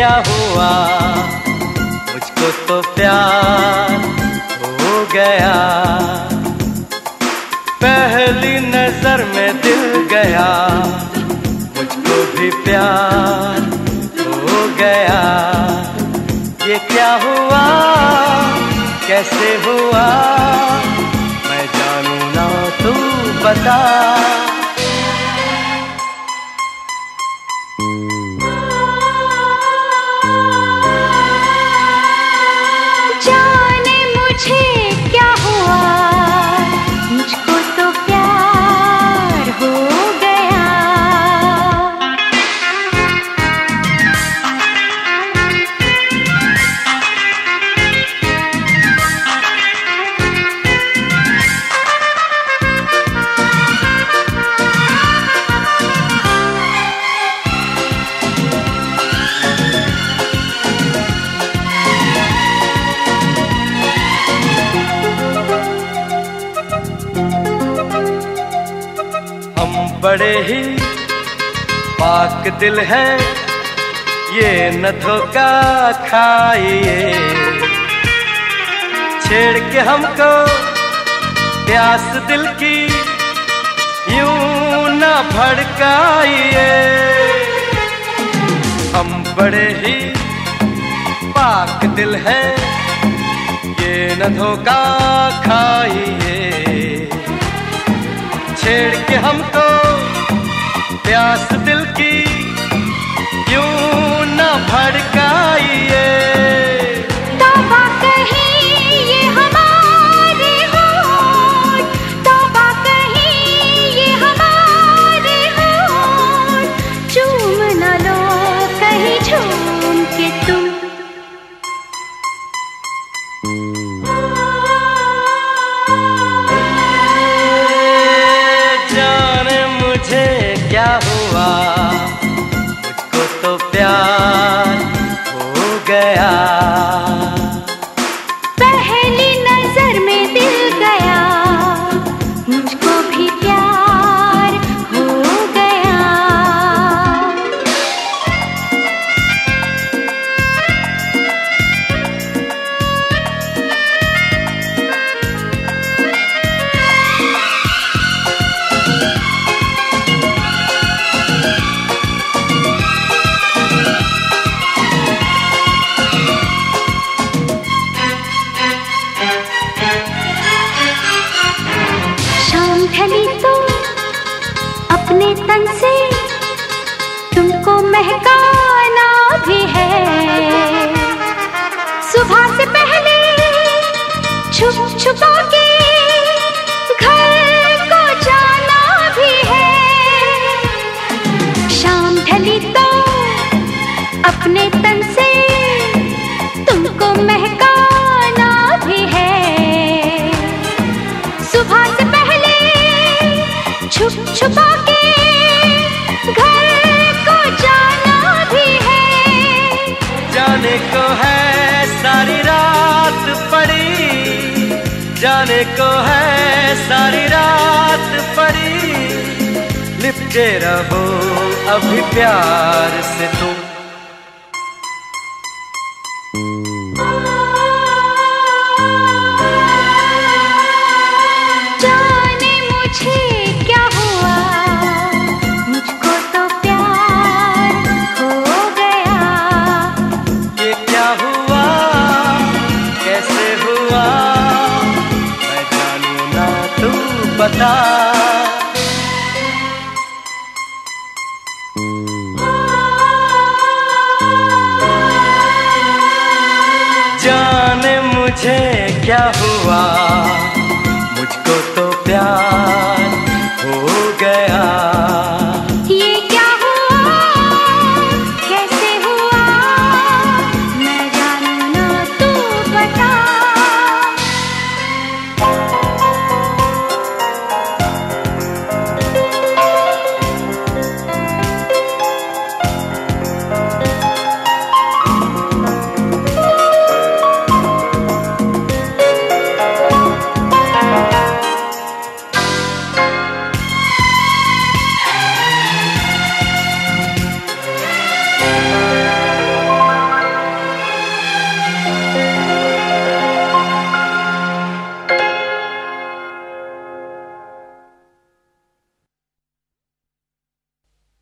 क्या हुआ, मुझको तो प्यार हो गया। पहली नजर में दिल गया, मुझको भी प्यार हो गया। ये क्या हुआ, कैसे हुआ, मैं जानू ना तू बता। जाने मुझे क्या हुआ, मुझको तो प्यार हो गया। बड़े ही पाक दिल है, ये न धोखा खाइए। छेड़ के हमको प्यास दिल की यूं न भड़काइए। हम बड़े ही पाक दिल है, ये न धोखा खाइए। छेड़ के हमको प्यास दिल की यूं न भड़काइए। तौबा कहीं ये हमारे होठ, तौबा कहीं ये हमारे होठ, चूम न लो कहीं झूम के तुम। क्या हुआ, मुझको तो प्यार हो गया। पहली नजर में दिल गया, मुझको भी प्यार हो गया। ढली तो अपने तन से तुमको महकाना भी है। सुबह से पहले छुप छुपा के घर को जाना भी है। शाम ढली तो अपने तन से तुमको महकाना भी है। सुबह से पहले छुप छुपा के घर को जाना भी है। जाने को है सारी रात पड़ी, जाने को है सारी रात पड़ी। लिपटे रहो अभी प्यार से तुम। बता जाने मुझे क्या हुआ,